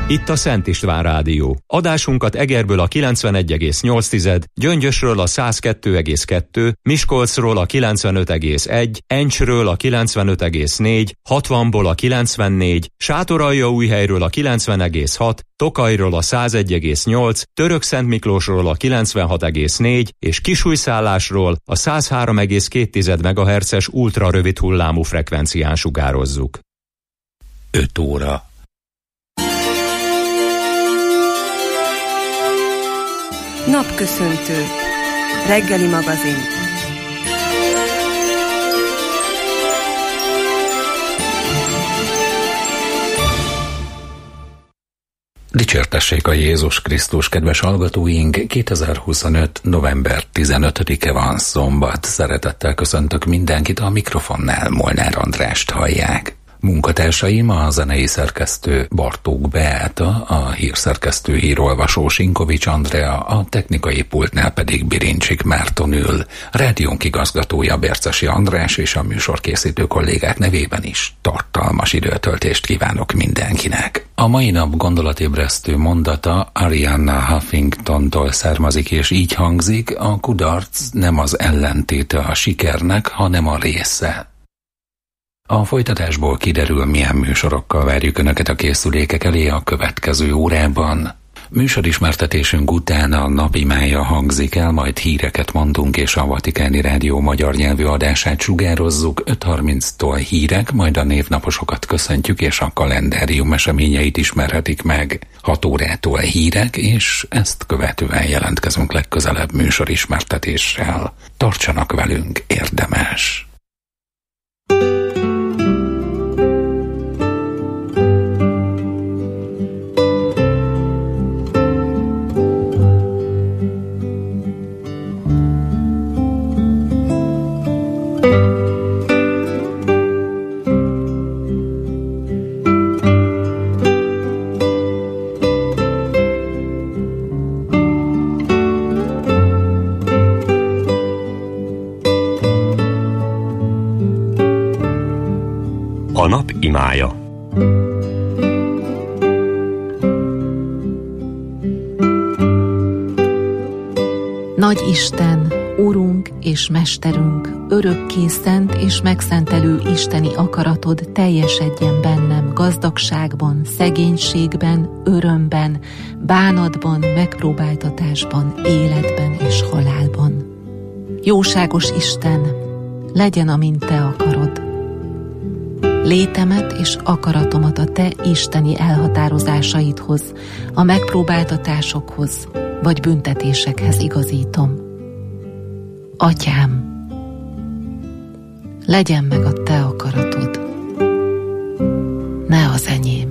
Itt a Szent István Rádió. Adásunkat Egerből a 91,8, Gyöngyösről a 102,2, Miskolcról a 95,1, Encsről a 95,4, 60-ból a 94, Sátoraljaújhelyről a 90,6, Tokajról a 101,8, Törökszentmiklósról a 96,4 és Kisújszállásról a 103,2 MHz-es ultrarövid hullámú frekvencián sugározzuk. 5 óra. Napköszöntő. Reggeli magazin. Dicsértessék a Jézus Krisztus, kedves hallgatóink! 2025. november 15-e van, szombat. Szeretettel köszöntök mindenkit, a mikrofonnál Molnár Andrást hallják. Munkatársaim a zenei szerkesztő Bartók Beáta, a hírszerkesztő hírolvasó Sinkovics Andrea, a technikai pultnál pedig Birincsik Márton ül. Rádiónk igazgatója Bercesi András és a műsorkészítő kollégák nevében is tartalmas időtöltést kívánok mindenkinek. A mai nap gondolatébresztő mondata Arianna Huffingtontól származik, és így hangzik: a kudarc nem az ellentéte a sikernek, hanem a része. A folytatásból kiderül, milyen műsorokkal várjuk Önöket a készülékek elé a következő órában. Műsorismertetésünk után a napimája hangzik el, majd híreket mondunk, és a Vatikáni Rádió magyar nyelvű adását sugározzuk. 5:30-tól hírek, majd a névnaposokat köszöntjük, és a kalendárium eseményeit ismerhetik meg. 6 órától hírek, és ezt követően jelentkezünk legközelebb műsorismertetéssel. Tartsanak velünk, érdemes! A nap imája. Nagy Isten, Urunk és Mesterünk, örökké szent és megszentelő isteni akaratod teljesedjen bennem gazdagságban, szegénységben, örömben, bánatban, megpróbáltatásban, életben és halálban. Jóságos Isten, legyen, amint Te akarod. Létemet és akaratomat a Te isteni elhatározásaidhoz, a megpróbáltatásokhoz vagy büntetésekhez igazítom. Atyám, legyen meg a Te akaratod, ne az enyém.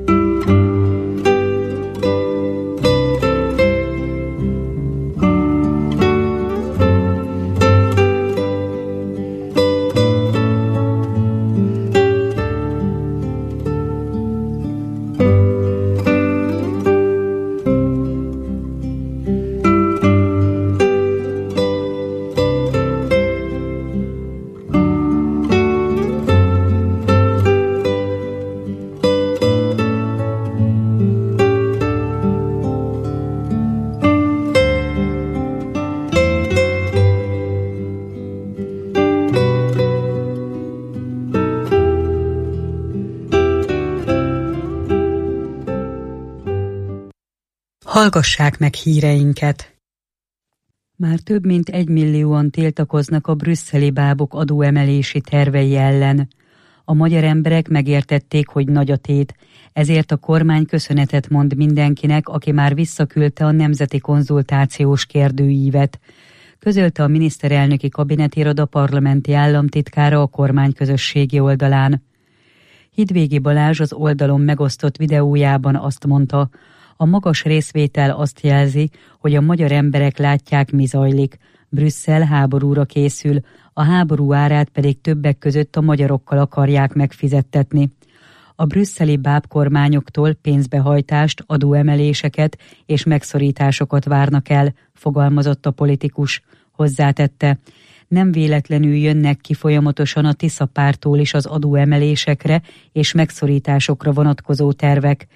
Hallgassák meg híreinket! Már több mint 1 millióan tiltakoznak a brüsszeli bábok adóemelési tervei ellen. A magyar emberek megértették, hogy nagy a tét, ezért a kormány köszönetet mond mindenkinek, aki már visszaküldte a nemzeti konzultációs kérdőívet. Közölte a miniszterelnöki kabinetiroda parlamenti államtitkára a kormány közösségi oldalán. Hidvégi Balázs az oldalon megosztott videójában azt mondta: a magas részvétel azt jelzi, hogy a magyar emberek látják, mi zajlik. Brüsszel háborúra készül, a háború árát pedig többek között a magyarokkal akarják megfizettetni. A brüsszeli bábkormányoktól pénzbehajtást, adóemeléseket és megszorításokat várnak el, fogalmazott a politikus. Hozzátette: nem véletlenül jönnek ki folyamatosan a Tisza párttól is az adóemelésekre és megszorításokra vonatkozó tervek.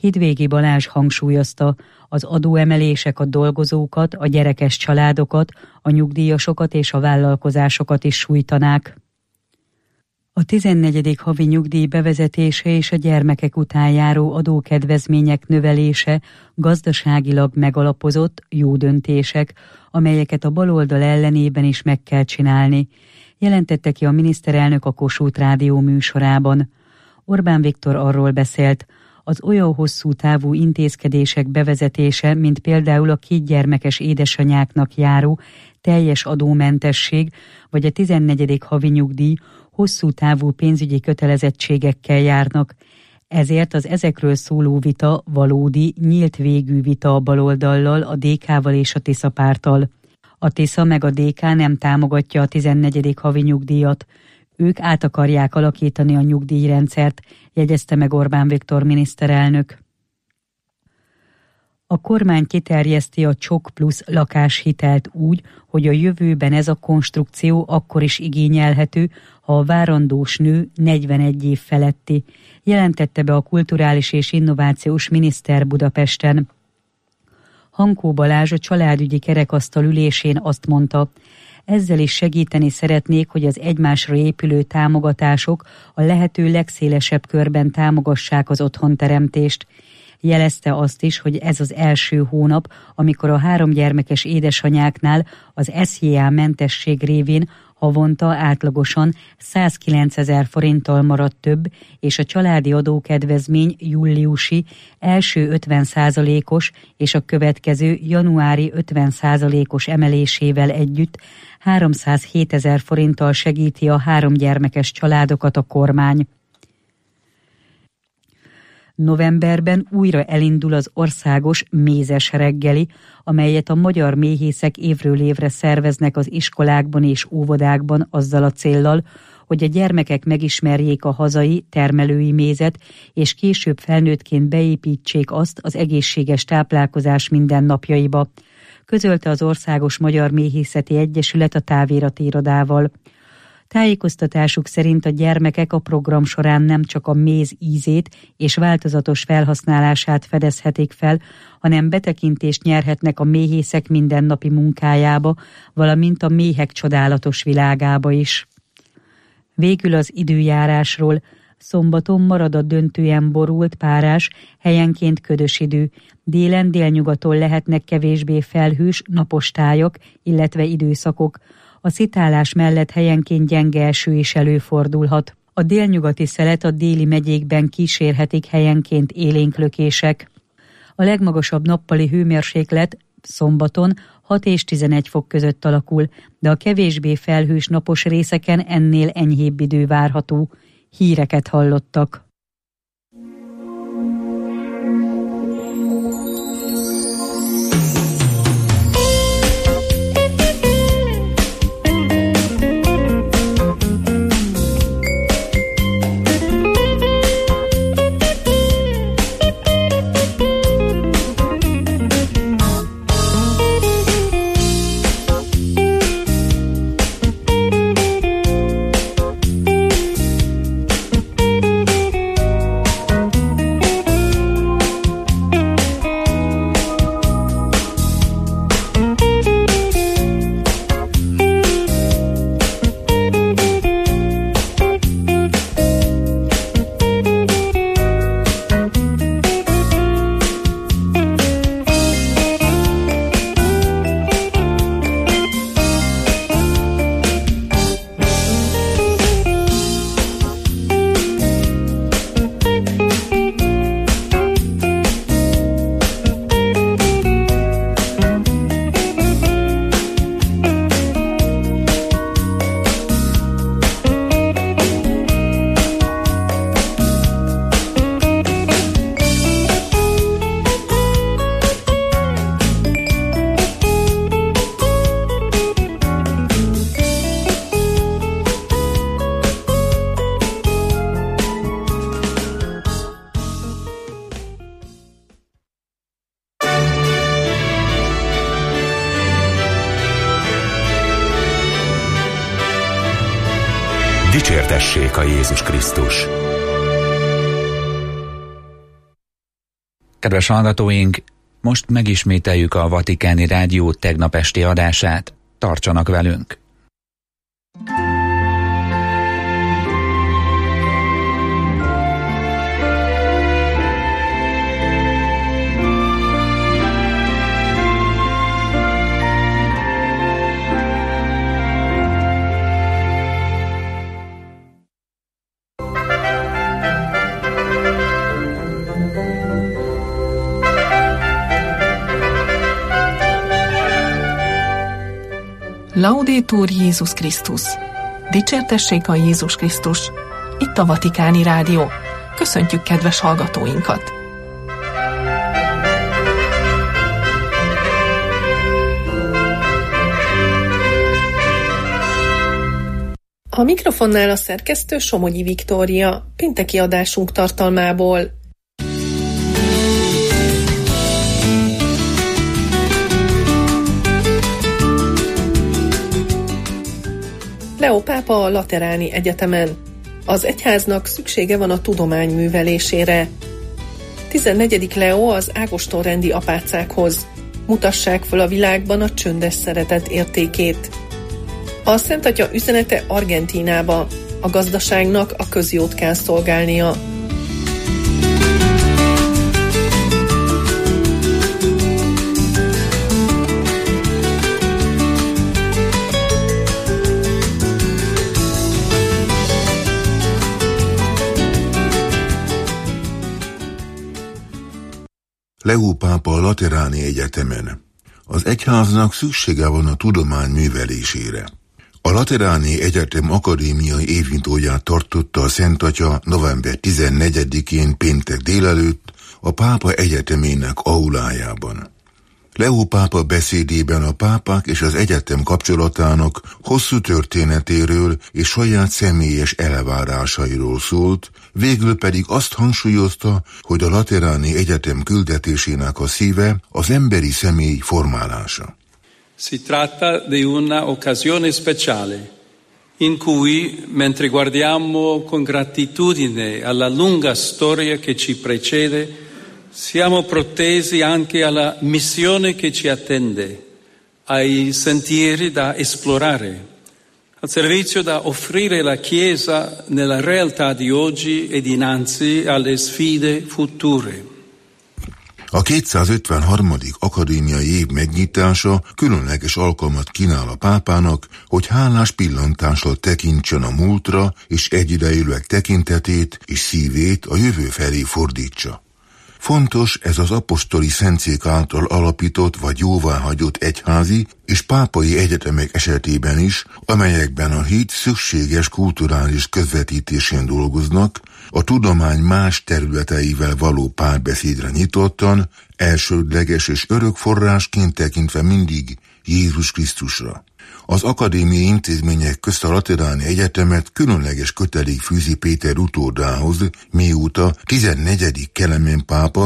Hidvégi Balázs hangsúlyozta, az adóemelések a dolgozókat, a gyerekes családokat, a nyugdíjasokat és a vállalkozásokat is sújtanák. A 14. havi nyugdíj bevezetése és a gyermekek után járó adókedvezmények növelése gazdaságilag megalapozott, jó döntések, amelyeket a baloldal ellenében is meg kell csinálni, jelentette ki a miniszterelnök a Kossuth Rádió műsorában. Orbán Viktor arról beszélt, az olyan hosszú távú intézkedések bevezetése, mint például a 2 gyermekes édesanyáknak járó teljes adómentesség, vagy a 14. havi nyugdíj hosszú távú pénzügyi kötelezettségekkel járnak. Ezért az ezekről szóló vita valódi, nyílt végű vita a baloldallal, a DK-val és a Tisza párttal. A Tisza meg a DK nem támogatja a 14. havi nyugdíjat. Ők át akarják alakítani a nyugdíjrendszert, jegyezte meg Orbán Viktor miniszterelnök. A kormány kiterjeszti a Csok Plusz lakáshitelt úgy, hogy a jövőben ez a konstrukció akkor is igényelhető, ha a várandós nő 41 év feletti, jelentette be a kulturális és innovációs miniszter Budapesten. Hankó Balázs a családügyi kerekasztal ülésén azt mondta, ezzel is segíteni szeretnék, hogy az egymásra épülő támogatások a lehető legszélesebb körben támogassák az otthonteremtést. Jelezte azt is, hogy ez az első hónap, amikor a 3 gyermekes édesanyáknál az SZJA mentesség révén havonta átlagosan 109 000 forinttal maradt több, és a családi adókedvezmény júliusi első 50%-os és a következő januári 50%-os emelésével együtt 307 000 forinttal segíti a 3 gyermekes családokat a kormány. Novemberben újra elindul az országos mézes reggeli, amelyet a magyar méhészek évről évre szerveznek az iskolákban és óvodákban azzal a céllal, hogy a gyermekek megismerjék a hazai, termelői mézet, és később felnőttként beépítsék azt az egészséges táplálkozás mindennapjaiba, közölte az Országos Magyar Méhészeti Egyesület a Távirati Irodával. Tájékoztatásuk szerint a gyermekek a program során nem csak a méz ízét és változatos felhasználását fedezhetik fel, hanem betekintést nyerhetnek a méhészek mindennapi munkájába, valamint a méhek csodálatos világába is. Végül az időjárásról. Szombaton marad a döntően borult, párás, helyenként ködös idő. Délen délnyugaton lehetnek kevésbé felhős, napos tájak, illetve időszakok. A szitálás mellett helyenként gyenge eső is előfordulhat. A délnyugati szelet a déli megyékben kísérhetik helyenként élénklökések. A legmagasabb nappali hőmérséklet szombaton 6 és 11 fok között alakul, de a kevésbé felhős napos részeken ennél enyhébb idő várható. Híreket hallottak. Dicsértessék a Jézus Krisztus! Kedves hallgatóink, most megismételjük a Vatikáni Rádió tegnap esti adását. Tartsanak velünk! Laudetur Jézus Krisztus! Dicsértessék a Jézus Krisztus! Itt a Vatikáni Rádió. Köszöntjük kedves hallgatóinkat! A mikrofonnál a szerkesztő Somogyi Viktória, pénteki adásunk tartalmából. Leó pápa a Lateráni Egyetemen. Az egyháznak szüksége van a tudomány művelésére. 14. Leó az Ágoston-rendi apácákhoz. Mutassák föl a világban a csöndes szeretet értékét. A Szent Atya üzenete Argentínába. A gazdaságnak a közjót kell szolgálnia. Leó pápa a Lateráni Egyetemen. Az egyháznak szüksége van a tudomány művelésére. A Lateráni Egyetem akadémiai évnyitóját tartotta a Szent Atya november 14-én péntek délelőtt a pápa egyetemének aulájában. Leó pápa beszédében a pápák és az egyetem kapcsolatának hosszú történetéről és saját személyes elvárásairól szólt, végül pedig azt hangsúlyozta, hogy a Lateráni Egyetem küldetésének a szíve az emberi személy formálása. Si tratta di una occasione speciale in cui, mentre guardiamo con gratitudine alla lunga storia che ci precede, siamo protesi anche alla missione che ci attende, ai sentieri da esplorare, al servizio da offrire alla Chiesa nella realtà di oggi e dinanzi alle sfide future. A 253. akadémiai év megnyitása különleges alkalmat kínál a pápának, hogy hálás pillantással tekintsen a múltra, és egyidejűleg tekintetét és szívét a jövő felé fordítsa. Fontos ez az apostoli szentszék által alapított vagy jóváhagyott egyházi és pápai egyetemek esetében is, amelyekben a hit szükséges kulturális közvetítésén dolgoznak, a tudomány más területeivel való párbeszédre nyitottan, elsődleges és örök forrásként tekintve mindig Jézus Krisztusra. Az akadémiai intézmények közt a Lateráni Egyetemet különleges kötelék fűzi Péter utódához, mióta 14. Kelemen pápa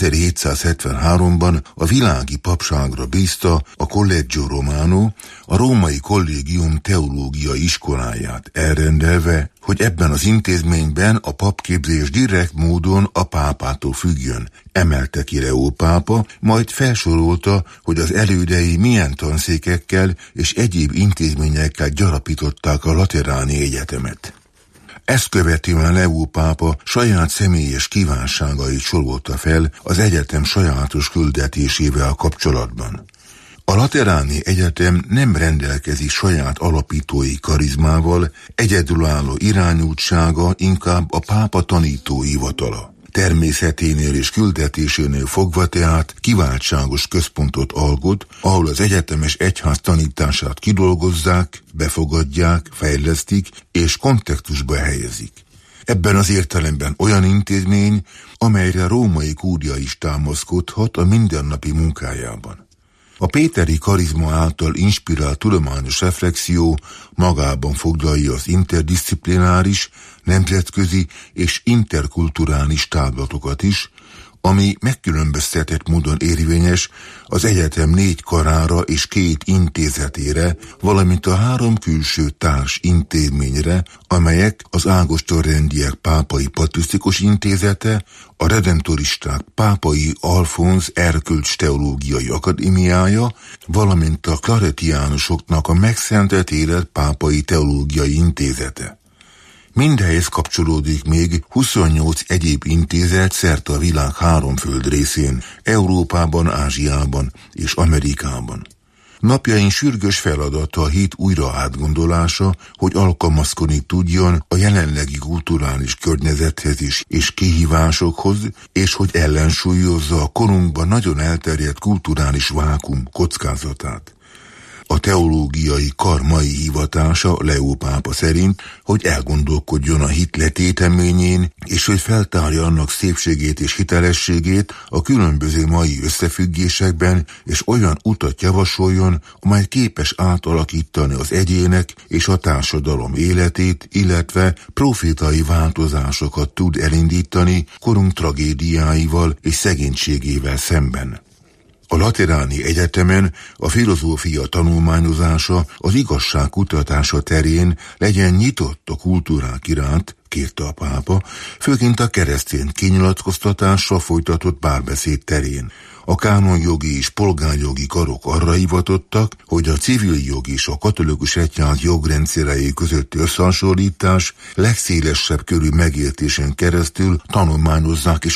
1773-ban a világi papságra bízta a Collegio Romano, a római kollégium teológiai iskoláját, elrendelve, hogy ebben az intézményben a papképzés direkt módon a pápától függjön, emelte ki Leó pápa, majd felsorolta, hogy az elődei milyen tanszékekkel és egyéb intézményekkel gyarapították a Lateráni Egyetemet. Ezt követően Leó pápa saját személyes kívánságait sorolta fel az egyetem sajátos küldetésével kapcsolatban. A Lateráni Egyetem nem rendelkezik saját alapítói karizmával, egyedülálló irányultsága inkább a pápa tanítói hivatala. Természeténél és küldetésénél fogva tehát kiváltságos központot alkot, ahol az egyetemes egyház tanítását kidolgozzák, befogadják, fejlesztik és kontextusba helyezik. Ebben az értelemben olyan intézmény, amelyre a római kúria is támaszkodhat a mindennapi munkájában. A péteri karizma által inspirált tudományos reflexió magában foglalja az interdisziplináris, nemzetközi és interkulturális távlatokat is, ami megkülönböztetett módon érvényes az egyetem 4 karára és 2 intézetére, valamint a 3 külső társ intézményre, amelyek az Ágoston-rendiek pápai patrisztikus intézete, a redemptoristák pápai Alfonz erkölcs teológiai akadémiája, valamint a claretiánusoknak a megszentelt élet pápai teológiai intézete. Mindehhez kapcsolódik még 28 egyéb intézet szerte a világ 3 földrészén, Európában, Ázsiában és Amerikában. Napjaink sürgős feladata a hit újra átgondolása, hogy alkalmazkodni tudjon a jelenlegi kulturális környezethez és kihívásokhoz, és hogy ellensúlyozza a korunkban nagyon elterjedt kulturális vákum kockázatát. A teológiai kar mai hivatása Leó pápa szerint, hogy elgondolkodjon a hit letéteményén, és hogy feltárja annak szépségét és hitelességét a különböző mai összefüggésekben, és olyan utat javasoljon, amely képes átalakítani az egyének és a társadalom életét, illetve profétai változásokat tud elindítani korunk tragédiáival és szegénységével szemben. A Lateráni Egyetemen a filozófia tanulmányozása, az igazság kutatása terén legyen nyitott a kultúrák iránt, kérte a pápa, főként a keresztény kinyilatkoztatással folytatott párbeszéd terén. A kánonjogi és polgárjogi karok arra hivatottak, hogy a civil jog és a katolikus egyház jogrendszerei közötti összehasonlítás legszélesebb körű megértésen keresztül tanulmányozzák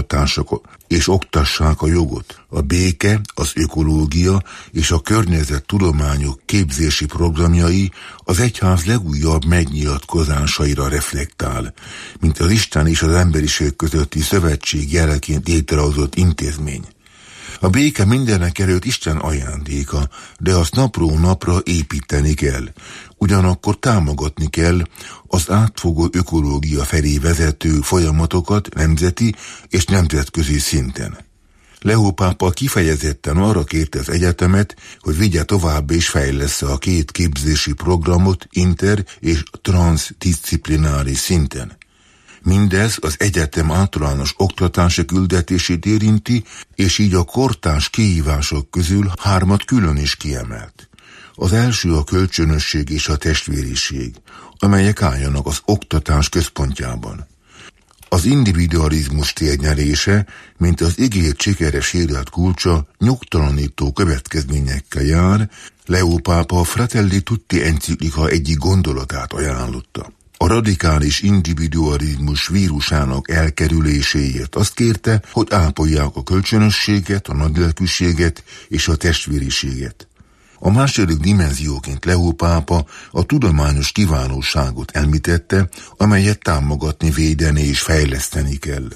és oktassák a jogot. A béke, az ökológia és a környezettudományok képzési programjai az egyház legújabb megnyilatkozásaira reflektál, mint az Isten és az emberiség közötti szövetség jeleként létrehozott intézmény. A béke mindenek előtt Isten ajándéka, de azt napról napra építeni kell. Ugyanakkor támogatni kell az átfogó ökológia felé vezető folyamatokat nemzeti és nemzetközi szinten. Leó pápa kifejezetten arra kérte az egyetemet, hogy vigye tovább és fejlessze a 2 képzési programot inter- és transzdisziplináris szinten. Mindez az egyetem általános oktatási küldetését érinti, és így a kortárs kihívások közül 3 külön is kiemelt. Az első a kölcsönösség és a testvériség, amelyek álljanak az oktatás központjában. Az individualizmus térnyerése, mint az ígért sikeres élet kulcsa, nyugtalanító következményekkel jár. Leó pápa a Fratelli Tutti enciklika egyik gondolatát ajánlotta. A radikális individualizmus vírusának elkerüléséért azt kérte, hogy ápolják a kölcsönösséget, a nagylelkűséget és a testvériséget. A második dimenzióként Leó pápa a tudományos kiválóságot említette, amelyet támogatni, védeni és fejleszteni kell.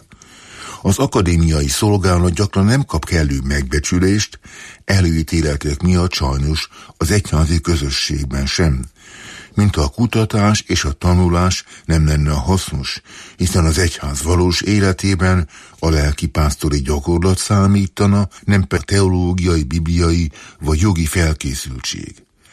Az akadémiai szolgálat gyakran nem kap kellő megbecsülést, előítéletek miatt sajnos az egyházi közösségben sem. Mint a kutatás és a tanulás nem lenne hasznos, hiszen az egyház valós életében a lelkipásztori gyakorlat számítana, nem pedig teológiai, bibliai vagy jogi felkészültség.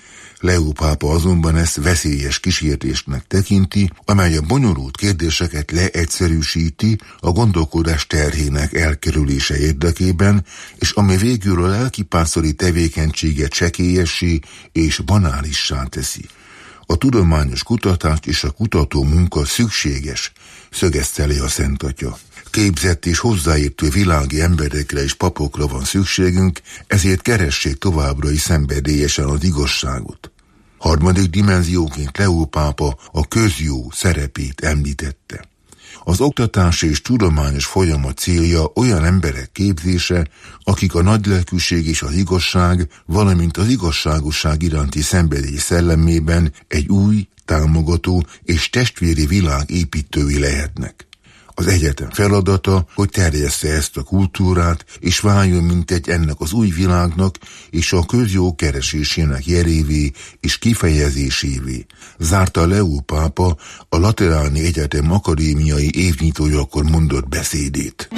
Leó pápa azonban ezt veszélyes kísértésnek tekinti, amely a bonyolult kérdéseket leegyszerűsíti a gondolkodás terhének elkerülése érdekében, és ami végül a lelkipásztori tevékenységet csekélyessé és banálissá teszi. A tudományos kutatást és a kutató munka szükséges, szögezte le a Szent Atya. Képzett és hozzáértő világi emberekre és papokra van szükségünk, ezért keressék továbbra is szenvedélyesen az igazságot. Harmadik dimenzióként Leó pápa a közjó szerepét említette. Az oktatási és tudományos folyamat célja olyan emberek képzése, akik a nagylelkűség és az igazság, valamint az igazságosság iránti szenvedély szellemében egy új, támogató és testvéri világ építői lehetnek. Az egyetem feladata, hogy terjessze ezt a kultúrát, és váljon mintegy ennek az új világnak és a közjó keresésének jelévé és kifejezésévé, zárta Leó pápa a Lateráni Egyetem akadémiai évnyitójakor mondott beszédét.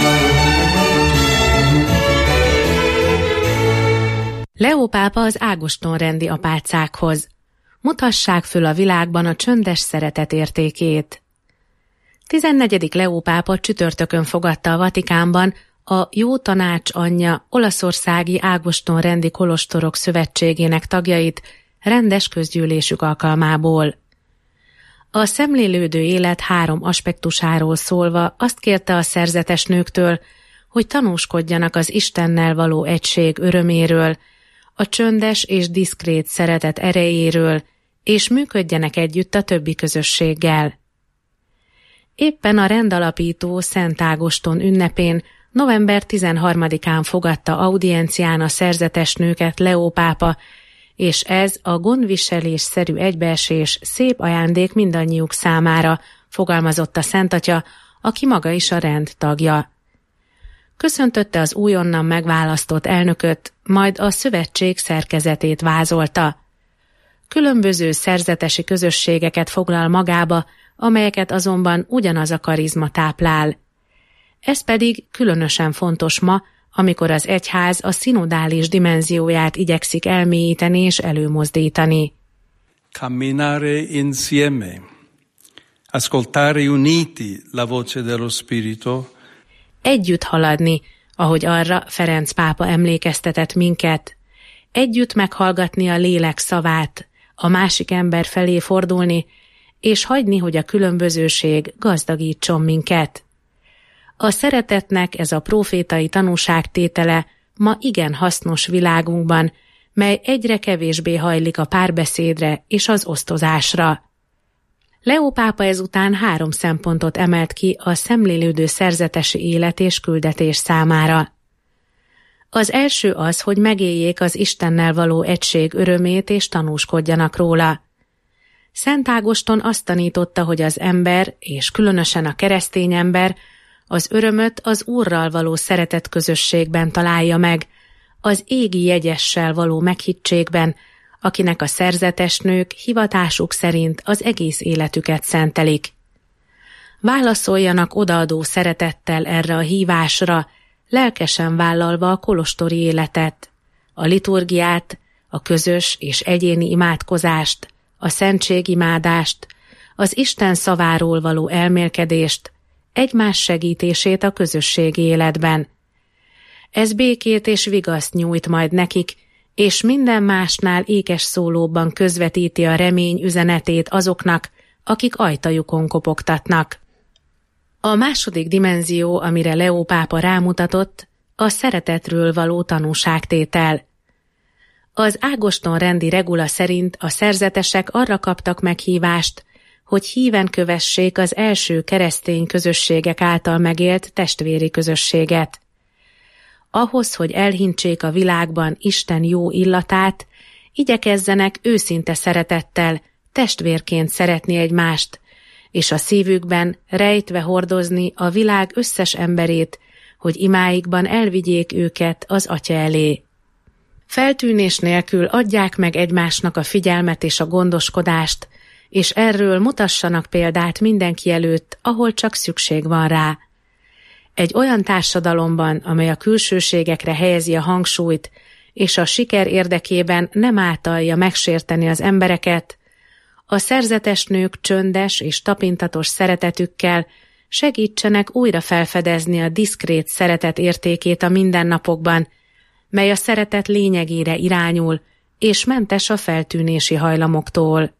Leó pápa az Ágoston-rendi apácákhoz. Mutassák föl a világban a csöndes szeretet értékét. 14. Leó pápa csütörtökön fogadta a Vatikánban a Jó Tanács anyja olaszországi Ágoston rendi kolostorok szövetségének tagjait rendes közgyűlésük alkalmából. A szemlélődő élet 3 aspektusáról szólva azt kérte a szerzetes nőktől, hogy tanúskodjanak az Istennel való egység öröméről, a csöndes és diszkrét szeretet erejéről, és működjenek együtt a többi közösséggel. Éppen a rendalapító Szent Ágoston ünnepén november 13-án fogadta audiencián a szerzetes nőket Leó pápa, és ez a gondviselésszerű egybeesés szép ajándék mindannyiuk számára, fogalmazott a Szentatya, aki maga is a rend tagja. Köszöntötte az újonnan megválasztott elnököt, majd a szövetség szerkezetét vázolta. Különböző szerzetesi közösségeket foglal magába, amelyeket azonban ugyanaz a karizma táplál. Ez pedig különösen fontos ma, amikor az egyház a szinodális dimenzióját igyekszik elmélyíteni és előmozdítani. Camminare insieme, ascoltare uniti la voce dello Spirito. Együtt haladni, ahogy arra Ferenc pápa emlékeztetett minket. Együtt meghallgatni a lélek szavát, a másik ember felé fordulni, és hagyni, hogy a különbözőség gazdagítson minket. A szeretetnek ez a prófétai tanúságtétele ma igen hasznos világunkban, mely egyre kevésbé hajlik a párbeszédre és az osztozásra. Leó pápa ezután 3 szempontot emelt ki a szemlélődő szerzetesi élet és küldetés számára. Az első az, hogy megéljék az Istennel való egység örömét és tanúskodjanak róla. Szent Ágoston azt tanította, hogy az ember, és különösen a keresztény ember, az örömöt az Úrral való szeretet közösségben találja meg, az égi jegyessel való meghittségben, akinek a szerzetes nők hivatásuk szerint az egész életüket szentelik. Válaszoljanak odaadó szeretettel erre a hívásra, lelkesen vállalva a kolostori életet, a liturgiát, a közös és egyéni imádkozást, a szentségimádást, az Isten szaváról való elmélkedést, egymás segítését a közösségi életben. Ez békét és vigaszt nyújt majd nekik, és minden másnál ékes szólóban közvetíti a remény üzenetét azoknak, akik ajtajukon kopogtatnak. A második dimenzió, amire Leó pápa rámutatott, a szeretetről való tanúságtétel. Az Ágoston rendi regula szerint a szerzetesek arra kaptak meghívást, hogy híven kövessék az első keresztény közösségek által megélt testvéri közösséget. Ahhoz, hogy elhintsék a világban Isten jó illatát, igyekezzenek őszinte szeretettel, testvérként szeretni egymást, és a szívükben rejtve hordozni a világ összes emberét, hogy imáikban elvigyék őket az Atya elé. Feltűnés nélkül adják meg egymásnak a figyelmet és a gondoskodást, és erről mutassanak példát mindenki előtt, ahol csak szükség van rá. Egy olyan társadalomban, amely a külsőségekre helyezi a hangsúlyt, és a siker érdekében nem átalja megsérteni az embereket, a szerzetes nők csöndes és tapintatos szeretetükkel segítsenek újra felfedezni a diszkrét szeretet értékét a mindennapokban, mely a szeretet lényegére irányul, és mentes a feltűnési hajlamoktól.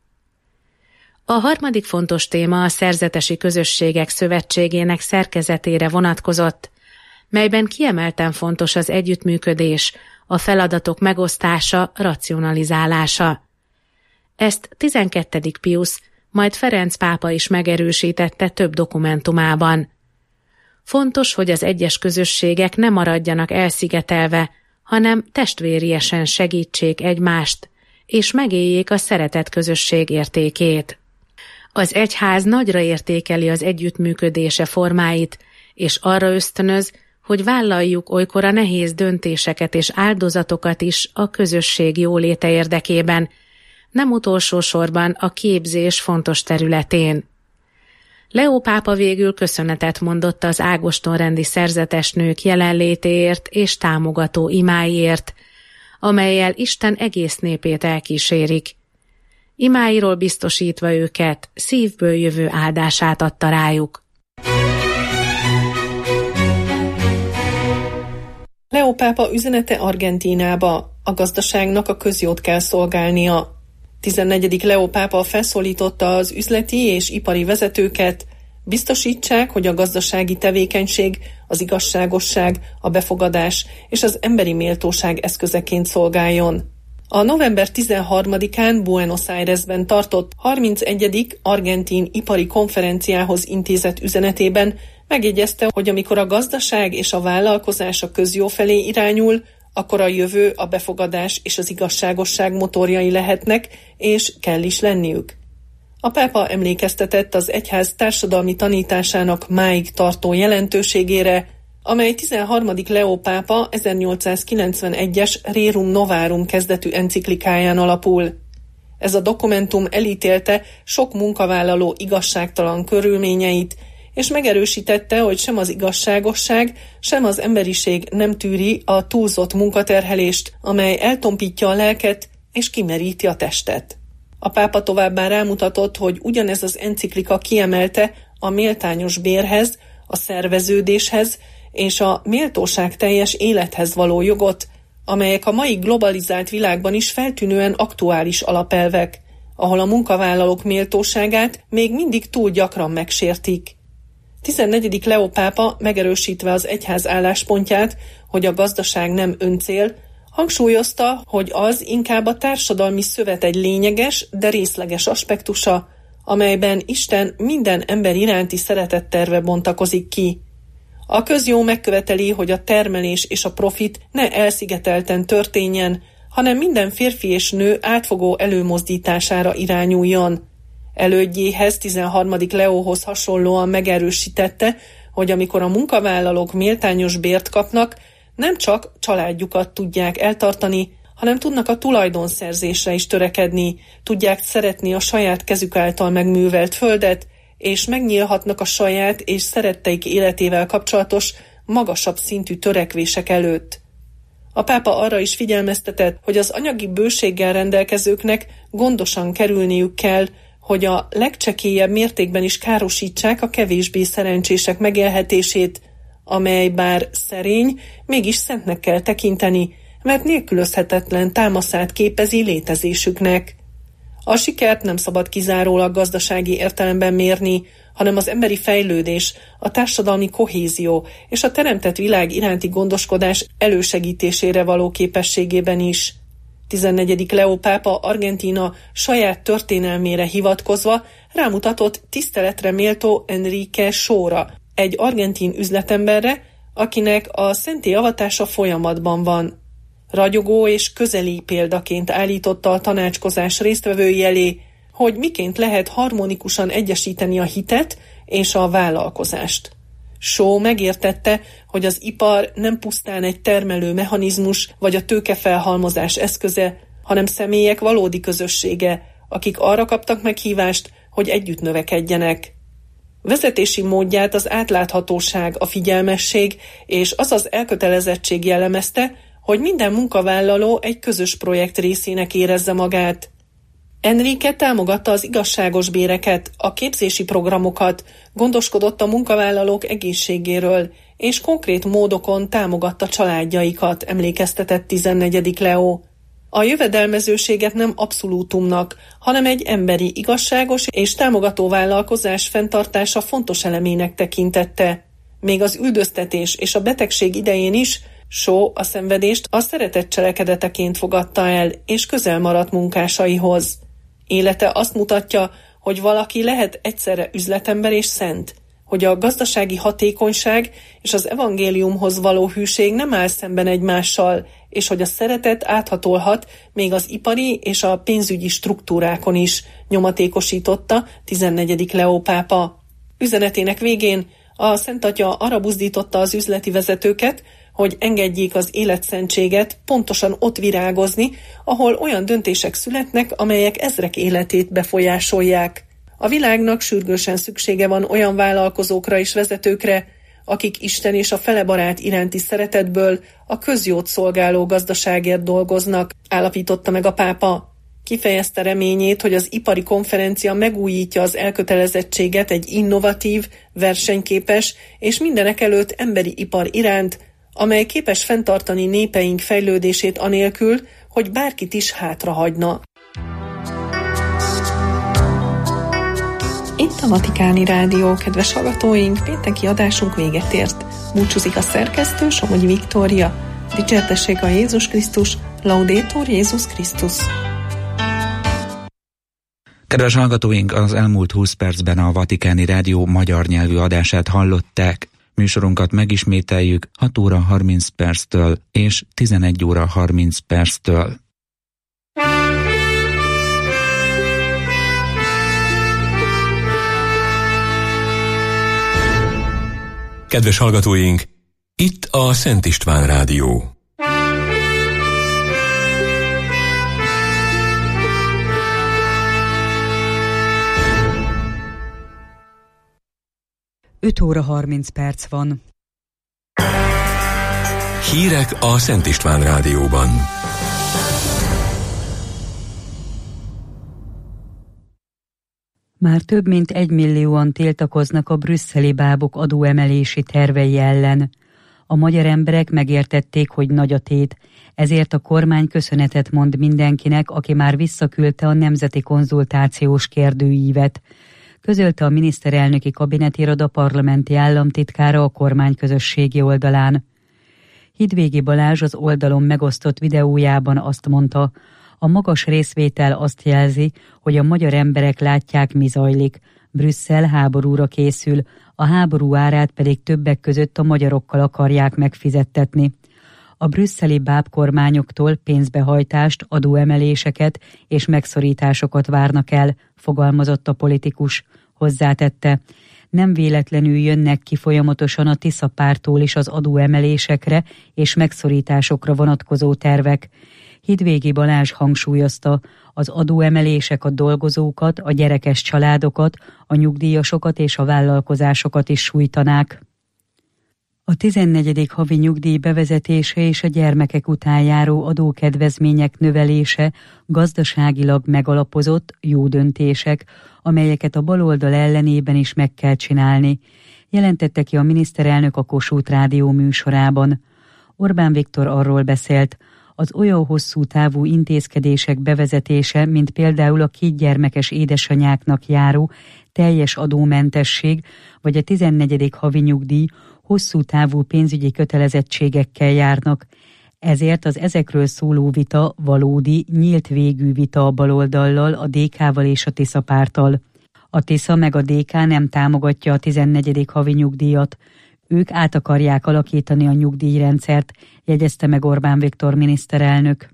A harmadik fontos téma a szerzetesi közösségek szövetségének szerkezetére vonatkozott, melyben kiemelten fontos az együttműködés, a feladatok megosztása, racionalizálása. Ezt 12. Piusz, majd Ferenc pápa is megerősítette több dokumentumában. Fontos, hogy az egyes közösségek ne maradjanak elszigetelve, hanem testvériesen segítsék egymást, és megéljék a szeretet közösség értékét. Az egyház nagyra értékeli az együttműködése formáit, és arra ösztönöz, hogy vállaljuk olykor a nehéz döntéseket és áldozatokat is a közösség jóléte érdekében, nem utolsó sorban a képzés fontos területén. Leó pápa végül köszönetet mondott az Ágoston rendi szerzetes nők jelenlétéért és támogató imáiért, amellyel Isten egész népét elkísérik. Imáiról biztosítva őket, szívből jövő áldását adta rájuk. Leó pápa üzenete Argentínába: a gazdaságnak a közjót kell szolgálnia. 14. Leó pápa felszólította az üzleti és ipari vezetőket, biztosítsák, hogy a gazdasági tevékenység az igazságosság, a befogadás és az emberi méltóság eszközeként szolgáljon. A november 13-án Buenos Airesben tartott 31. argentin ipari konferenciához intézett üzenetében megjegyezte, hogy amikor a gazdaság és a vállalkozás a közjó felé irányul, akkor a jövő a befogadás és az igazságosság motorjai lehetnek, és kell is lenniük. A pápa emlékeztetett az egyház társadalmi tanításának máig tartó jelentőségére, amely 13. Leó pápa 1891-es Rerum Novarum kezdetű enciklikáján alapul. Ez a dokumentum elítélte sok munkavállaló igazságtalan körülményeit, és megerősítette, hogy sem az igazságosság, sem az emberiség nem tűri a túlzott munkaterhelést, amely eltompítja a lelket és kimeríti a testet. A pápa továbbá rámutatott, hogy ugyanez az enciklika kiemelte a méltányos bérhez, a szerveződéshez és a méltóság teljes élethez való jogot, amelyek a mai globalizált világban is feltűnően aktuális alapelvek, ahol a munkavállalók méltóságát még mindig túl gyakran megsértik. 14. Leó pápa megerősítve az egyház álláspontját, hogy a gazdaság nem öncél, hangsúlyozta, hogy az inkább a társadalmi szövet egy lényeges, de részleges aspektusa, amelyben Isten minden ember iránti szeretetterve bontakozik ki. A közjó megköveteli, hogy a termelés és a profit ne elszigetelten történjen, hanem minden férfi és nő átfogó előmozdítására irányuljon. Elődjéhez, 13. Leóhoz hasonlóan megerősítette, hogy amikor a munkavállalók méltányos bért kapnak, nem csak családjukat tudják eltartani, hanem tudnak a tulajdonszerzésre is törekedni, tudják szeretni a saját kezük által megművelt földet, és megnyílhatnak a saját és szeretteik életével kapcsolatos, magasabb szintű törekvések előtt. A pápa arra is figyelmeztetett, hogy az anyagi bőséggel rendelkezőknek gondosan kerülniük kell, hogy a legcsekélyebb mértékben is károsítsák a kevésbé szerencsések megélhetését, amely bár szerény, mégis szentnek kell tekinteni, mert nélkülözhetetlen támaszát képezi létezésüknek. A sikert nem szabad kizárólag gazdasági értelemben mérni, hanem az emberi fejlődés, a társadalmi kohézió és a teremtett világ iránti gondoskodás elősegítésére való képességében is. 14. Leó pápa Argentína saját történelmére hivatkozva rámutatott tiszteletre méltó Enrique Shóra, egy argentin üzletemberre, akinek a szentté avatása folyamatban van. Ragyogó és közeli példaként állította a tanácskozás résztvevői elé, hogy miként lehet harmonikusan egyesíteni a hitet és a vállalkozást. Shaw megértette, hogy az ipar nem pusztán egy termelő mechanizmus vagy a tőkefelhalmozás eszköze, hanem személyek valódi közössége, akik arra kaptak meghívást, hogy együtt növekedjenek. Vezetési módját az átláthatóság, a figyelmesség és az az elkötelezettség jellemezte, hogy minden munkavállaló egy közös projekt részének érezze magát. Enrique támogatta az igazságos béreket, a képzési programokat, gondoskodott a munkavállalók egészségéről, és konkrét módokon támogatta családjaikat, emlékeztetett 14. Leó. A jövedelmezőséget nem abszolútumnak, hanem egy emberi, igazságos és támogató vállalkozás fenntartása fontos elemének tekintette. Még az üldöztetés és a betegség idején is Shaw a szenvedést a szeretet cselekedeteként fogadta el, és közel maradt munkásaihoz. Élete azt mutatja, hogy valaki lehet egyszerre üzletember és szent, hogy a gazdasági hatékonyság és az evangéliumhoz való hűség nem áll szemben egymással, és hogy a szeretet áthatolhat még az ipari és a pénzügyi struktúrákon is, nyomatékosította 14. Leó pápa. Üzenetének végén a Szent Atya arra buzdította az üzleti vezetőket, hogy engedjék az életszentséget pontosan ott virágozni, ahol olyan döntések születnek, amelyek ezrek életét befolyásolják. A világnak sürgősen szüksége van olyan vállalkozókra és vezetőkre, akik Isten és a fele barát iránti szeretetből a közjót szolgáló gazdaságért dolgoznak, állapította meg a pápa. Kifejezte reményét, hogy az ipari konferencia megújítja az elkötelezettséget egy innovatív, versenyképes és mindenekelőtt emberi ipar iránt, amely képes fenntartani népeink fejlődését anélkül, hogy bárkit is hátrahagyna. Itt a Vatikáni Rádió, kedves hallgatóink, pénteki adásunk véget ért. Búcsúzik a szerkesztő, Somogyi Viktória. Dicsértessék a Jézus Krisztus, Laudetur Jézus Krisztus. Kedves hallgatóink, az elmúlt 20 percben a Vatikáni Rádió magyar nyelvű adását hallották. Műsorunkat megismételjük 6 óra 30 perctől és 11 óra 30 perctől. Kedves hallgatóink, itt a Szent István Rádió. Öt óra 30 perc van. Hírek a Szent István Rádióban. Már több mint 1 millióan tiltakoznak a brüsszeli bábok adóemelési tervei ellen. A magyar emberek megértették, hogy nagy a tét, ezért a kormány köszönetet mond mindenkinek, aki már visszaküldte a nemzeti konzultációs kérdőívet. Közölte a miniszterelnöki kabinetiroda parlamenti államtitkára a kormány közösségi oldalán. Hidvégi Balázs az oldalon megosztott videójában azt mondta, a magas részvétel azt jelzi, hogy a magyar emberek látják, mi zajlik. Brüsszel háborúra készül, a háború árát pedig többek között a magyarokkal akarják megfizettetni. A brüsszeli bábkormányoktól pénzbehajtást, adóemeléseket és megszorításokat várnak el, fogalmazott a politikus. Hozzátette, nem véletlenül jönnek ki folyamatosan a Tisza párttól is az adóemelésekre és megszorításokra vonatkozó tervek. Hidvégi Balázs hangsúlyozta, az adóemelések a dolgozókat, a gyerekes családokat, a nyugdíjasokat és a vállalkozásokat is sújtanák. A 14. havi nyugdíj bevezetése és a gyermekek után járó adókedvezmények növelése gazdaságilag megalapozott, jó döntések, amelyeket a baloldal ellenében is meg kell csinálni, jelentette ki a miniszterelnök a Kossuth Rádió műsorában. Orbán Viktor arról beszélt, az olyan hosszú távú intézkedések bevezetése, mint például a 2 gyermekes édesanyáknak járó teljes adómentesség, vagy a 14. havi nyugdíj hosszú távú pénzügyi kötelezettségekkel járnak. Ezért az ezekről szóló vita valódi, nyílt végű vita a baloldallal, a DK-val és a Tisza párttal. A Tisza meg a DK nem támogatja a 14. havi nyugdíjat. Ők át akarják alakítani a nyugdíjrendszert, jegyezte meg Orbán Viktor miniszterelnök.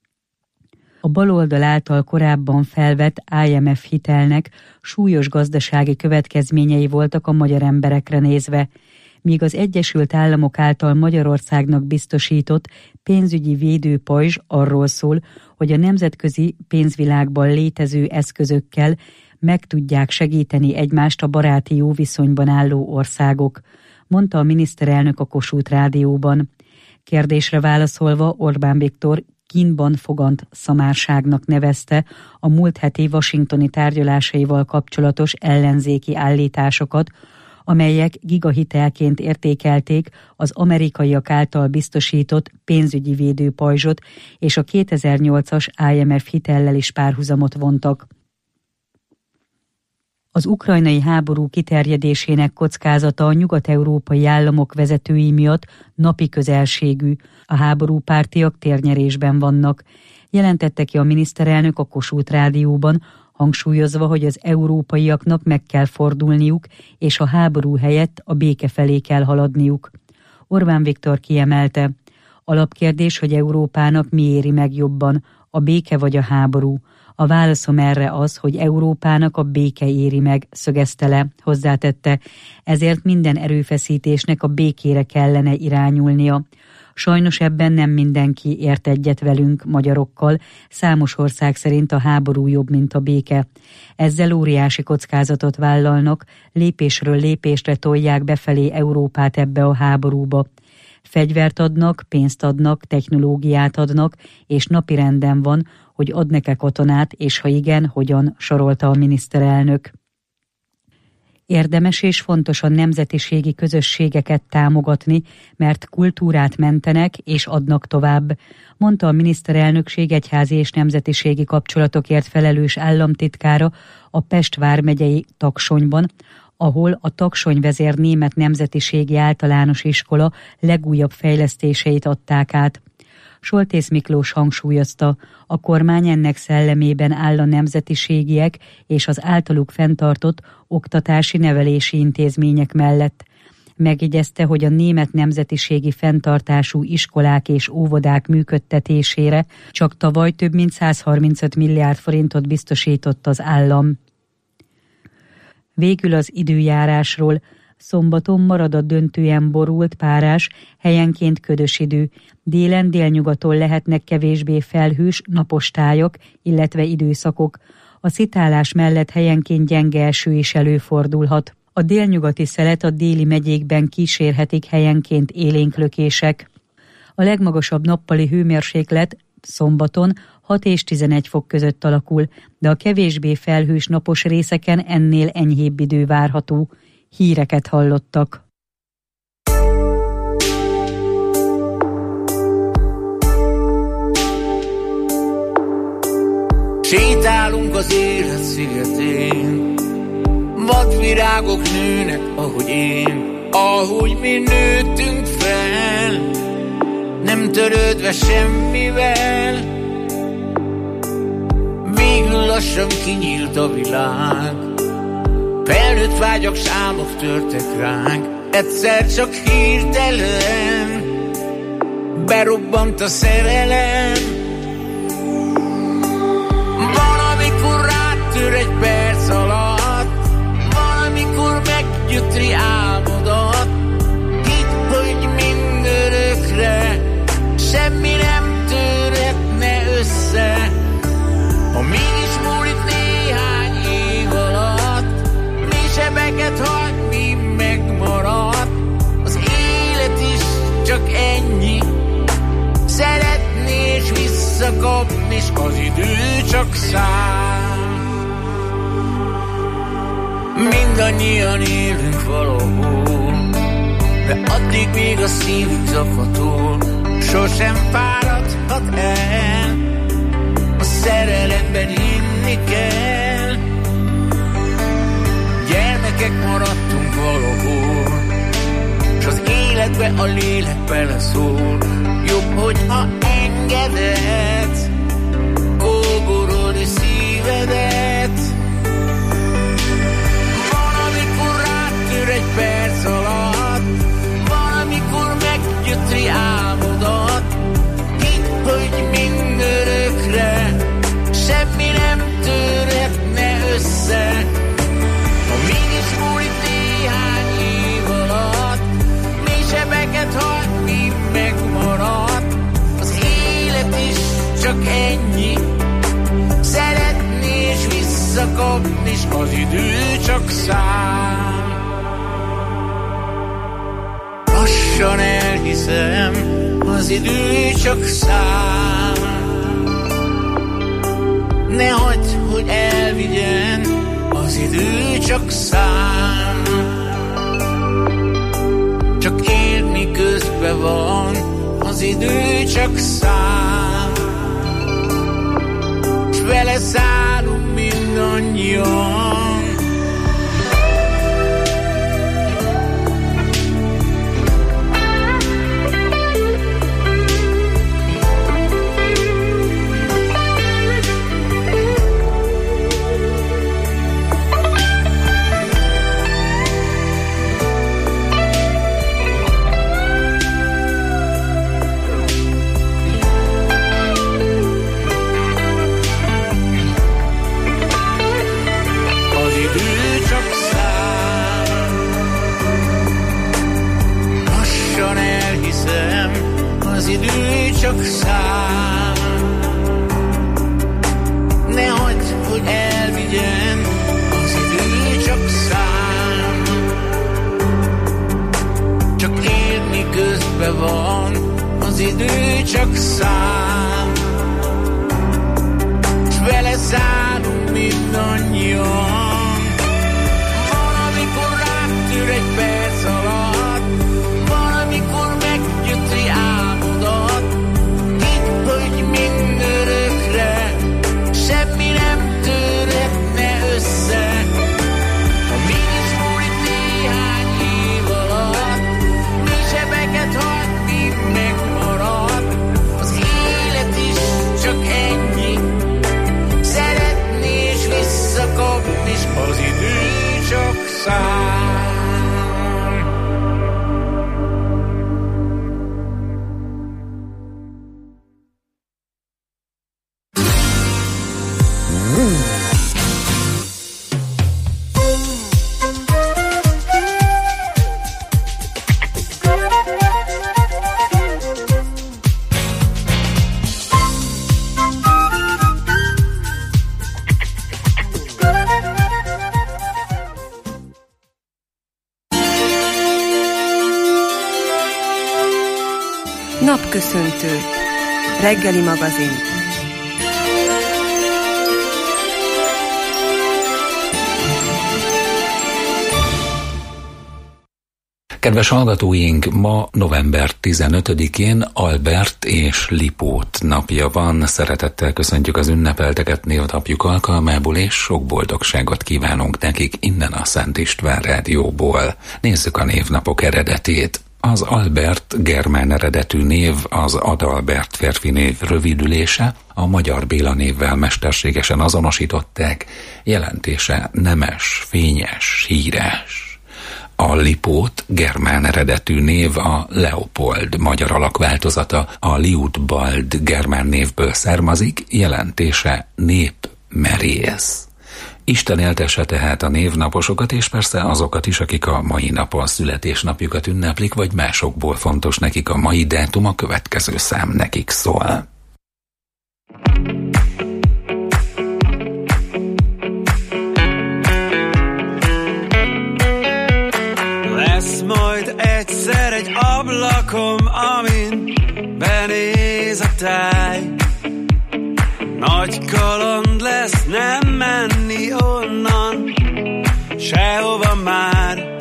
A baloldal által korábban felvett IMF hitelnek súlyos gazdasági következményei voltak a magyar emberekre nézve, míg az Egyesült Államok által Magyarországnak biztosított pénzügyi védőpajzs arról szól, hogy a nemzetközi pénzvilágban létező eszközökkel meg tudják segíteni egymást a baráti jó viszonyban álló országok, mondta a miniszterelnök a Kossuth Rádióban. Kérdésre válaszolva Orbán Viktor kínban fogant szamárságnak nevezte a múlt heti washingtoni tárgyalásaival kapcsolatos ellenzéki állításokat, amelyek gigahitelként értékelték az amerikaiak által biztosított pénzügyi védőpajzsot, és a 2008-as IMF hitellel is párhuzamot vontak. Az ukrajnai háború kiterjedésének kockázata a nyugat-európai államok vezetői miatt napi közelségű, a háborúpártiak térnyerésben vannak, jelentette ki a miniszterelnök a Kossuth Rádióban, hangsúlyozva, hogy az európaiaknak meg kell fordulniuk, és a háború helyett a béke felé kell haladniuk. Orbán Viktor kiemelte, alapkérdés, hogy Európának mi éri meg jobban, a béke vagy a háború. A válaszom erre az, hogy Európának a béke éri meg, szögezte le, hozzátette, ezért minden erőfeszítésnek a békére kellene irányulnia. Sajnos ebben nem mindenki ért egyet velünk, magyarokkal, számos ország szerint a háború jobb, mint a béke. Ezzel óriási kockázatot vállalnak, lépésről lépésre tolják befelé Európát ebbe a háborúba. Fegyvert adnak, pénzt adnak, technológiát adnak, és napirenden van, hogy adnak-e katonát, és ha igen, hogyan, sorolta a miniszterelnök. Érdemes és fontos a nemzetiségi közösségeket támogatni, mert kultúrát mentenek és adnak tovább, mondta a miniszterelnökség egyházi és nemzetiségi kapcsolatokért felelős államtitkára a Pest vármegyei Taksonyban, ahol a Taksony vezér német nemzetiségi általános iskola legújabb fejlesztéseit adták át. Soltész Miklós hangsúlyozta, a kormány ennek szellemében áll a nemzetiségiek és az általuk fenntartott oktatási-nevelési intézmények mellett. Megjegyezte, hogy a német nemzetiségi fenntartású iskolák és óvodák működtetésére csak tavaly több mint 135 milliárd forintot biztosított az állam. Végül az időjárásról. Szombaton marad a döntően borult, párás, helyenként ködös idő. Délen délnyugaton lehetnek kevésbé felhős, napos tájak, illetve időszakok. A szitálás mellett helyenként gyenge eső is előfordulhat. A délnyugati szelet a déli megyékben kísérhetik helyenként élénklökések. A legmagasabb nappali hőmérséklet szombaton 6 és 11 fok között alakul, de a kevésbé felhős napos részeken ennél enyhébb idő várható. Híreket hallottak. Sétálunk az élet szigetén, vadvirágok nőnek, ahogy én, ahogy mi nőttünk fel, nem törődve semmivel. Végül lassan kinyílt a világ, felnőtt vágyak, álmok törtek ránk, egyszer csak hirtelen berobbant a szerelem. Valamikor rátör egy perc alatt, valamikor meggyötri álmodat. Hidd, hogy mindörökre semmi nem törhetne össze, ha mégis múlik néhány év alatt. Sebeket hagyni megmarad, az élet is csak ennyi. Szeretni és visszakapni, és az idő csak száll. Mindannyian élünk valahol, de addig még a szívünk zakatol. Sosem fáradhat el, a szerelemben hinni kell. Gyermekek maradtunk valahol, s az életbe a lélek beleszól. Jobb, hogyha engeded kóborolni szívedet. Valamikor rátör egy perc alatt, valamikor meggyötri álmodat. Hidd, hogy mindörökre semmi nem törhetne össze, ha mégis múlik néhány év alatt. Mély sebeket hagyni megmarad, az élet is csak ennyi. Szeretni és visszakapni, és az idő csak száll. Lassan elhiszem, az idő csak száll. Ne hagyd, hogy elvigyen, az idő csak szám. Csak élni közben van, az idő csak szám. S vele szállunk mindannyian. Az idő csak szám. Ne hagyd, hogy elvigyen, az idő csak szám. Csak élni közben van, az idő csak szám. S vele szállunk mindannyian. Valamikor szám. Napköszöntő. Reggeli magazin. Kedves hallgatóink, ma november 15-én Albert és Lipót napja van. Szeretettel köszöntjük az ünnepelteket névnapjuk alkalmából, és sok boldogságot kívánunk nekik innen a Szent István Rádióból. Nézzük a névnapok eredetét. Az Albert germán eredetű név az Adalbert férfi név rövidülése, a Magyar Béla névvel mesterségesen azonosították, jelentése nemes, fényes, híres. A Lipót germán eredetű név a Leopold magyar alakváltozata, a Liutbald germán névből származik, jelentése nép, merész. Isten éltesse tehát a névnaposokat, és persze azokat is, akik a mai napon születésnapjukat ünneplik, vagy másokból fontos nekik a mai dátum, a következő szám nekik szól. Lesz majd egyszer egy ablakom, amin benéz a táj. Nagy kaland lesz nem menni onnan sehova már.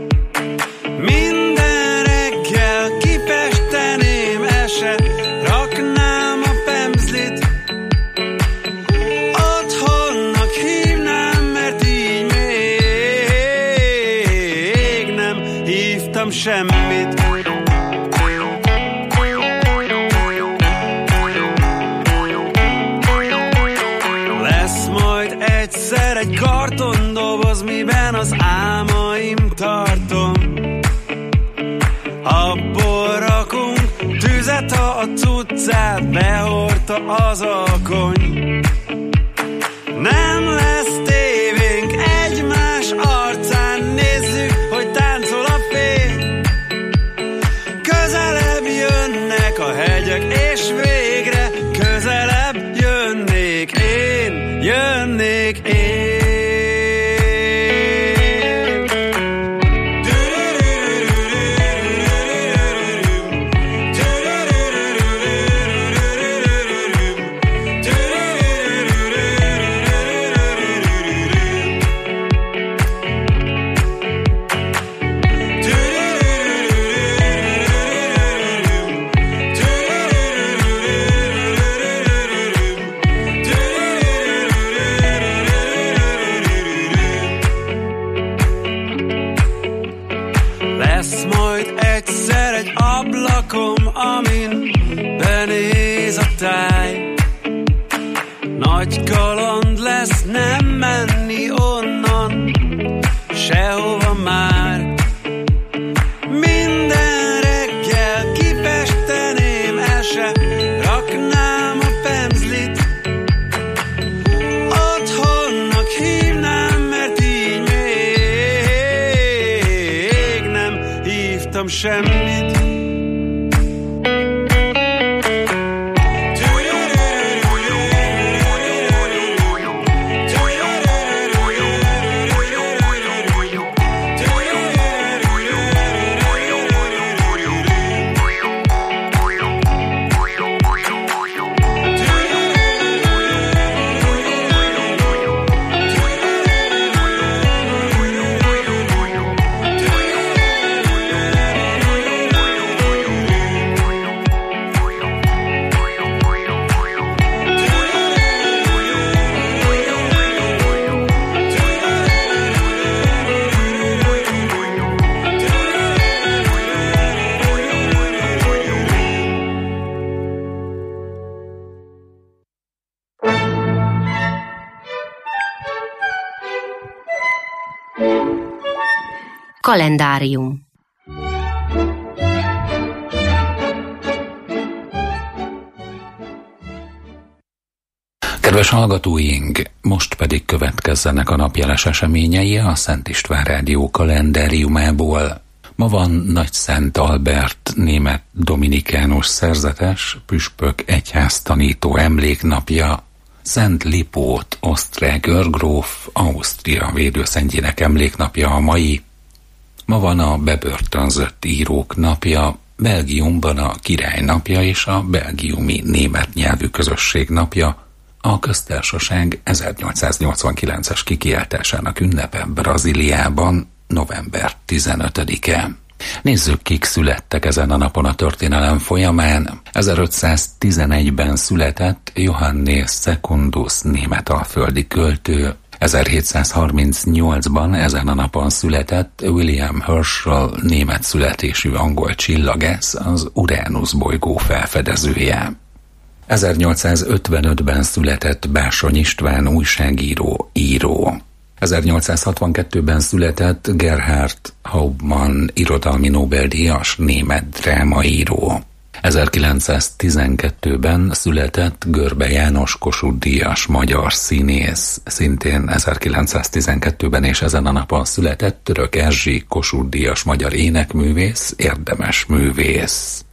Minden reggel kifesteném eset, raknám a pemzlit, otthonnak hívnám, mert így még nem hívtam semmit. Egyszer egy kartondoboz, miben az álmaim tartom. Abból rakunk tüzet, ha a cuccát behordta az alkony. Nem lesz tévénk, egymás arcán nézzük, hogy táncol a fény. Közelebb jönnek a hegyek, és végre közelebb jönnék én. Jönnék én. Amin benéz a táj. Nagy kaland lesz nem menni onnan sehova már. Minden reggel kifesteném ese, raknám a penzlit, otthonnak hívnám, mert így még nem hívtam semmit. Kalendárium. Kedves hallgatóink, most pedig következzenek a napjeles eseményei a Szent István Rádió kalendáriumából. Ma van Nagy Szent Albert német dominikánus szerzetes, püspök egyháztanító emléknapja, Szent Lipót osztrák őrgróf, Ausztria védőszentjének emléknapja a mai. Ma van a bebörtönzött írók napja, Belgiumban a király napja és a belgiumi német nyelvű közösség napja, a köztársaság 1889-es kikiáltásának ünnepe Brazíliában november 15-e. Nézzük, kik születtek ezen a napon a történelem folyamán. 1511-ben született Johannes Secundus német alföldi költő. 1738-ban ezen a napon született William Herschel német születésű angol csillagász, az Uranus bolygó felfedezője. 1855-ben született Bársony István újságíró, 1862-ben született Gerhard Hauptmann irodalmi Nobel-díjas német drámaíró. 1912-ben született Görbe János Kossuth-díjas magyar színész, szintén 1912-ben és ezen a napon született Török Erzsi Kossuth-díjas magyar énekművész, érdemes művész.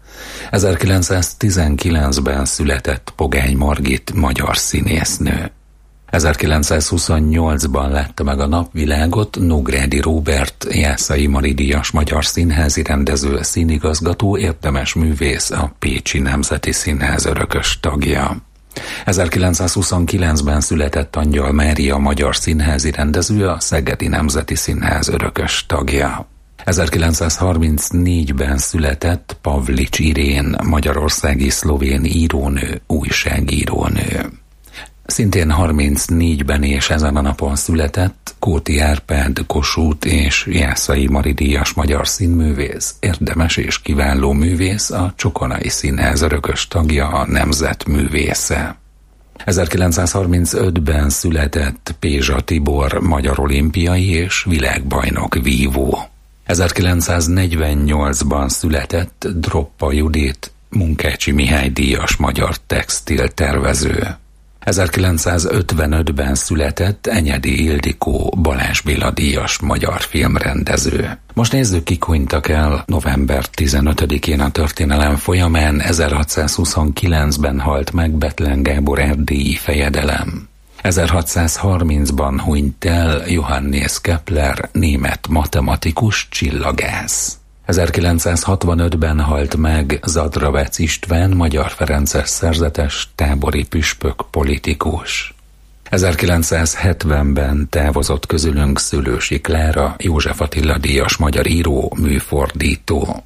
1919-ben született Pogány Margit magyar színésznő. 1928-ban látta meg a napvilágot Nógrádi Róbert Jászai Mari díjas magyar színházi rendező, színigazgató, érdemes művész, a Pécsi Nemzeti Színház örökös tagja. 1929-ben született Angyal Mária magyar színházi rendező, a Szegedi Nemzeti Színház örökös tagja. 1934-ben született Pavlics Irén, magyarországi szlovén írónő, újságírónő. Szintén 34-ben és ezen a napon született Kóti Árpád Kossuth és Jászai Mari díjas magyar színművész, érdemes és kiváló művész, a Csokonai Színház örökös tagja, a Nemzet művésze. 1935-ben született Pézsa Tibor magyar olimpiai és világbajnok vívó. 1948-ban született Droppa Judit Munkácsi Mihály díjas magyar textiltervező. 1955-ben született Enyedi Ildikó Balázs Béla díjas magyar filmrendező. Most nézzük, kik hunytak el november 15-én a történelem folyamán. 1629-ben halt meg Bethlen Gábor erdélyi fejedelem. 1630-ban hunyt el Johannes Kepler német matematikus, csillagász. 1965-ben halt meg Zadravec István magyar ferences szerzetes, tábori püspök, politikus. 1970-ben távozott közülünk Szőlősi Klára, József Attila díjas magyar író, műfordító.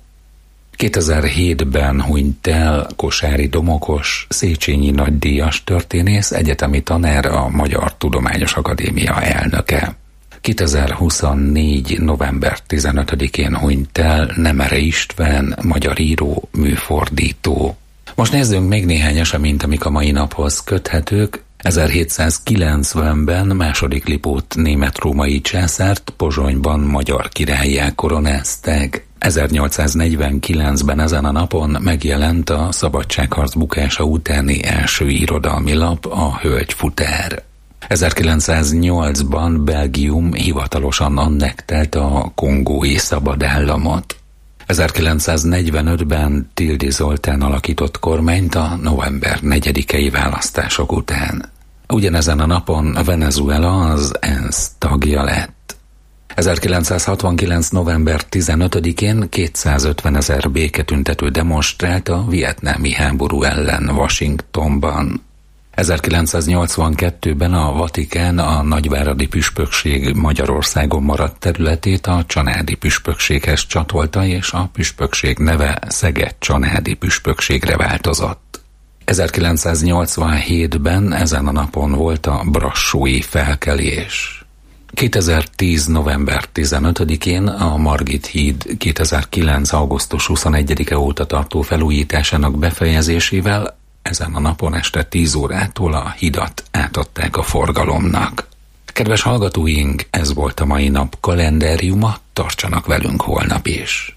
2007-ben hunyt el Kosári Domokos, Széchenyi nagydíjas történész, egyetemi tanár, a Magyar Tudományos Akadémia elnöke. 2024. november 15-én hunyt el Nemere István, magyar író, műfordító. Most nézzünk még néhány eseményt, amik a mai naphoz köthetők. 1790-ben második Lipót német-római császárt Pozsonyban magyar királlyá koronázták. 1849-ben ezen a napon megjelent a szabadságharc bukása utáni első irodalmi lap, a Hölgyfutár. 1908-ban Belgium hivatalosan annektálta a kongói szabadállamot. 1945-ben Tildy Zoltán alakított kormányt a november 4-i választások után. Ugyanezen a napon Venezuela az ENSZ tagja lett. 1969. november 15-én 250 000 béketüntető demonstrált a vietnámi háború ellen Washingtonban. 1982-ben a Vatikán a nagyváradi püspökség Magyarországon maradt területét a csanádi püspökséghez csatolta, és a püspökség neve Szeged-csanádi püspökségre változott. 1987-ben ezen a napon volt a brassói felkelés. 2010. november 15-én a Margit híd 2009. augusztus 21-e óta tartó felújításának befejezésével ezen a napon este 10 órától a hidat átadták a forgalomnak. Kedves hallgatóink, ez volt a mai nap kalendáriuma, tartsanak velünk holnap is.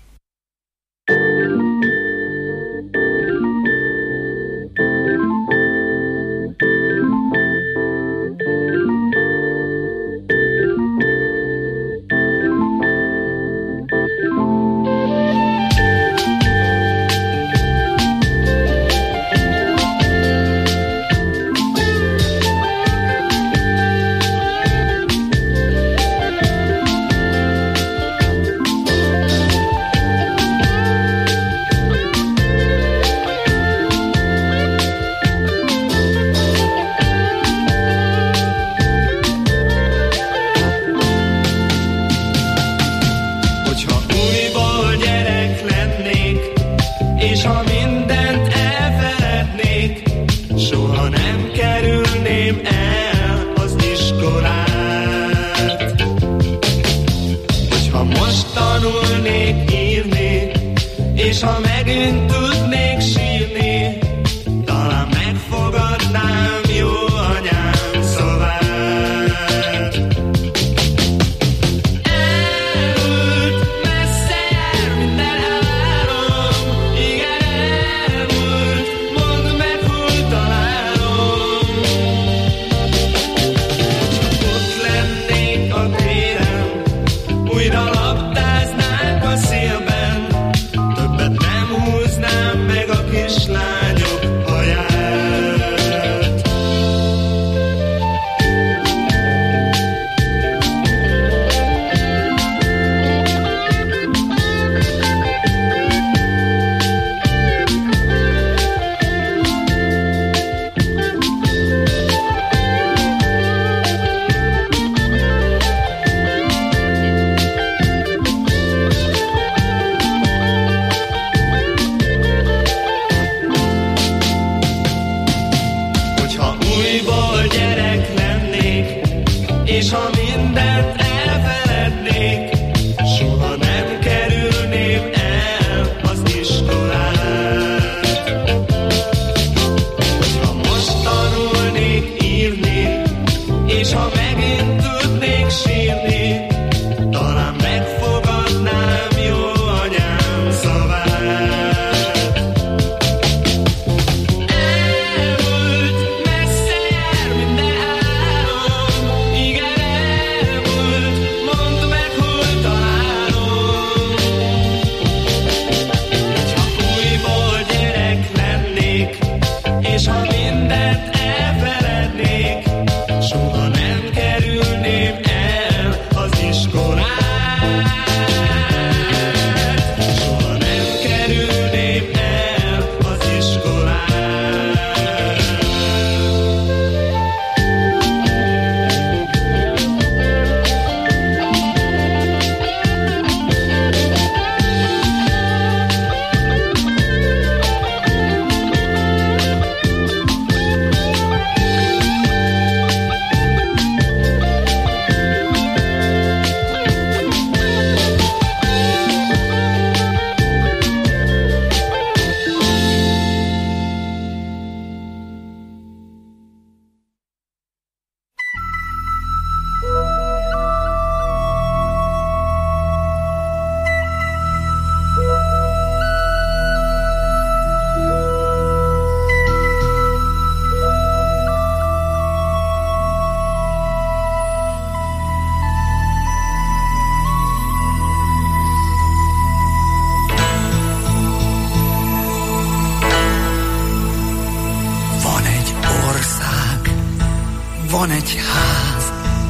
Van egy ház,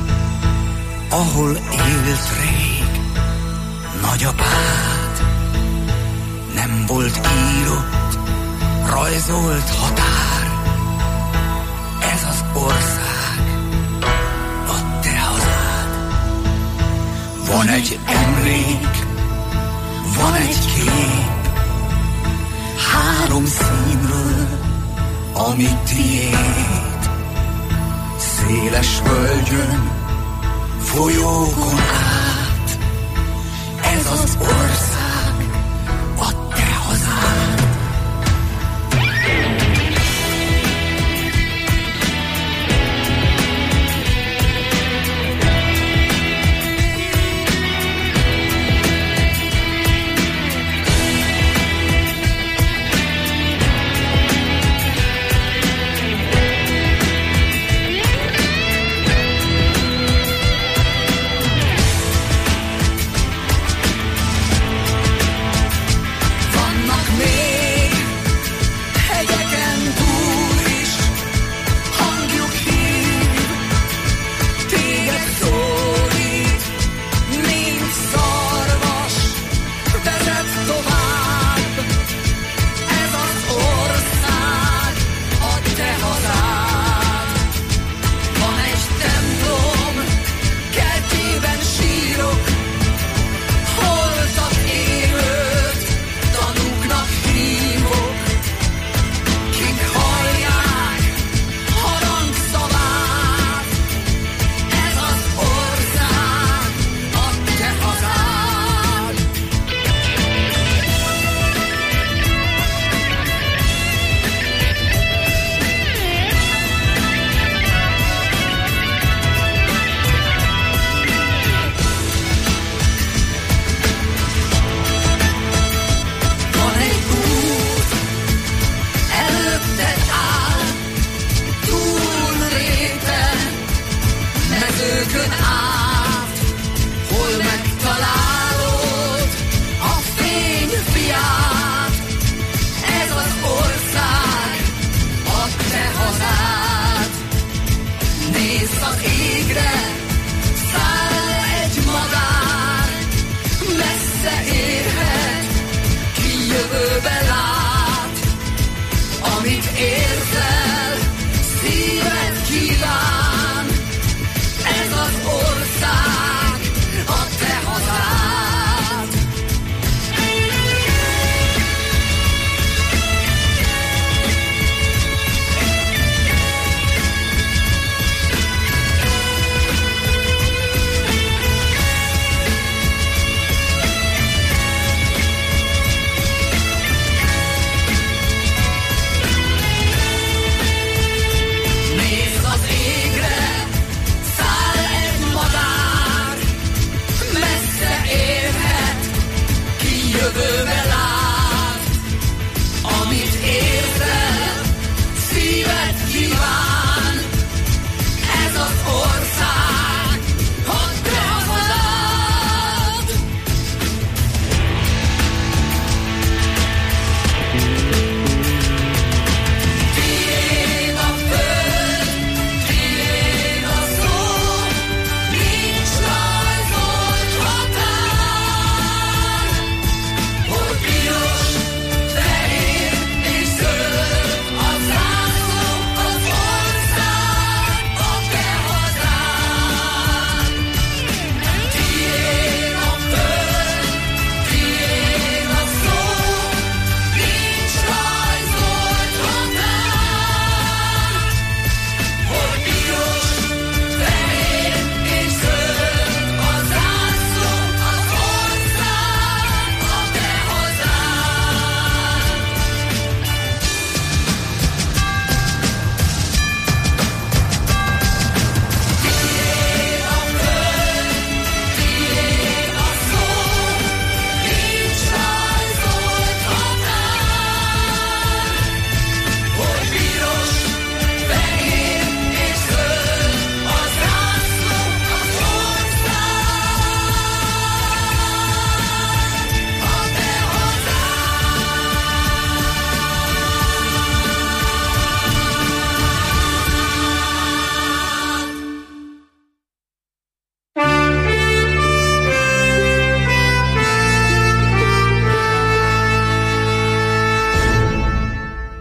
ahol élt rég nagyapád. Nem volt írott, rajzolt határ. Ez az ország, a te hazád. Van egy emlék, van egy kép, 3 színről, ami tiéd. Széles völgyön, folyókon át, ez az ország, a te hazád.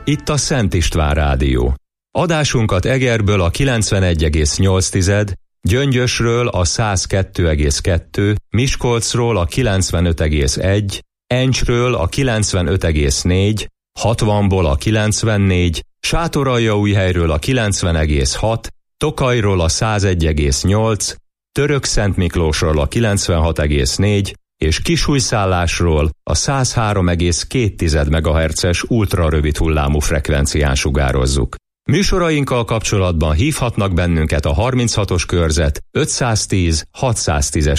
Itt a Szent István Rádió. Adásunkat Egerből a 91,8, Gyöngyösről a 102,2, Miskolcról a 95,1, Encsről a 95,4, 60-ból a 94, Sátoraljaújhelyről a 90,6, Tokajról a 101,8, Törökszentmiklósról a 96,4 és Kisújszállásról a 103,2 MHz-es ultrarövid hullámú frekvencián sugározzuk. Műsorainkkal kapcsolatban hívhatnak bennünket a 36-os körzet 510 610-es